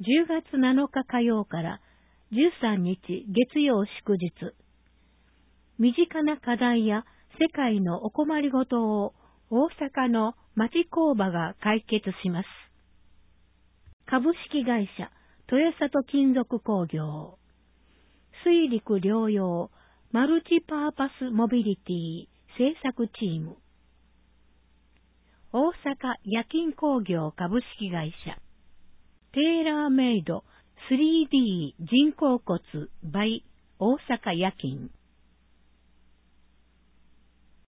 10月7日火曜から13日月曜祝日。身近な課題や世界のお困りごとを大阪の町工場が解決します。株式会社豊里金属工業。水陸両用マルチパーパスモビリティ製作チーム。大阪夜勤工業株式会社。テーラーメイド 3D 人工骨 by 大阪夜勤。